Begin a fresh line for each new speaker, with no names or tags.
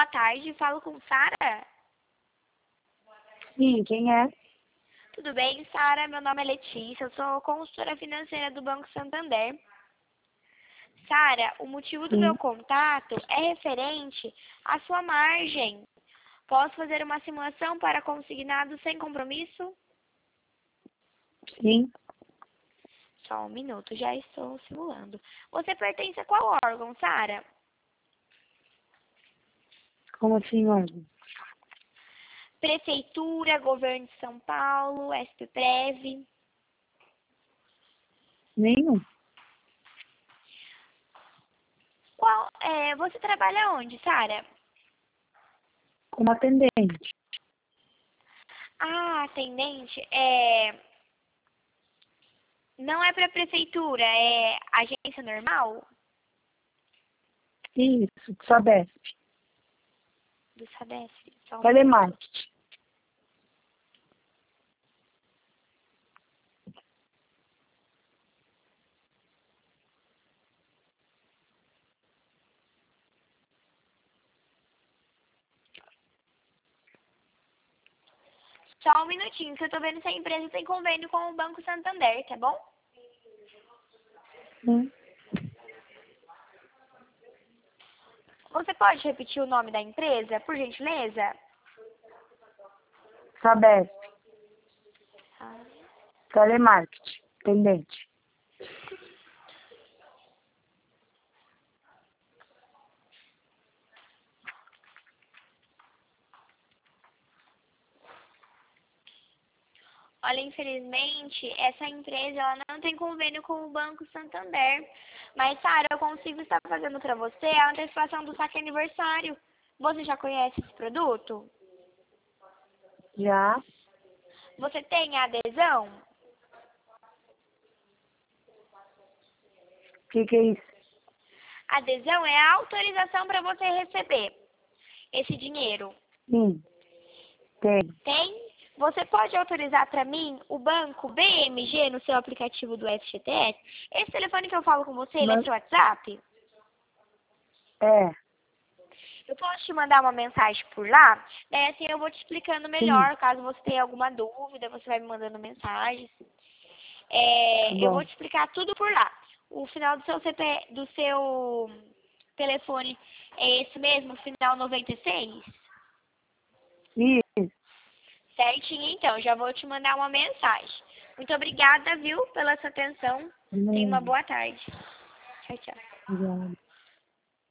tarde, falo com Sara.
Sim, quem é?
Tudo bem, Sara? Meu nome é Letícia, eu sou consultora financeira do Banco Santander. Sara, o motivo do meu
Sim,
contato é referente à sua margem. Posso fazer uma simulação para consignado sem compromisso?
sim.
Só um minuto, já estou simulando. Você pertence a qual órgão, Sara?
Como assim, órgão?
Prefeitura, Governo de São Paulo, SPPrev.
Nenhum.
Você trabalha onde, Sara?
Como atendente.
Ah, atendente, não é para prefeitura, é agência normal
Isso, Sabesp.
do Sabesp. Só um minuto.
Telemarketing.
Só um minutinho, que eu tô vendo se a empresa tem convênio com o Banco Santander, tá bom?
Sim.
Você pode repetir o nome da empresa, por gentileza?
Sabesp.
Ah,
Telemarketing. Atendente.
olha, infelizmente, essa empresa ela não tem convênio com o Banco Santander. Mas, Sara, eu consigo estar fazendo para você a antecipação do saque aniversário. Você já conhece esse produto?
Já.
Você tem a adesão?
O que é isso?
Adesão é a autorização para você receber esse dinheiro.
Sim. Tem.
Tem? Você pode autorizar para mim o banco BMG no seu aplicativo do FGTS? Esse telefone que eu falo com você, ele é
Mas,
seu WhatsApp?
é.
Eu posso te mandar uma mensagem por lá? Daí assim eu vou te explicando
Sim.
melhor. Caso você tenha alguma dúvida, você vai me mandando mensagens.
Tá
Eu vou
bom.
te explicar tudo por lá. O final do seu do seu telefone é esse mesmo, final 96?
Isso.
Certinho, então. Já vou te mandar uma mensagem. Muito obrigada, viu, pela sua atenção. Tenha uma boa tarde. Tchau, tchau.
Obrigada.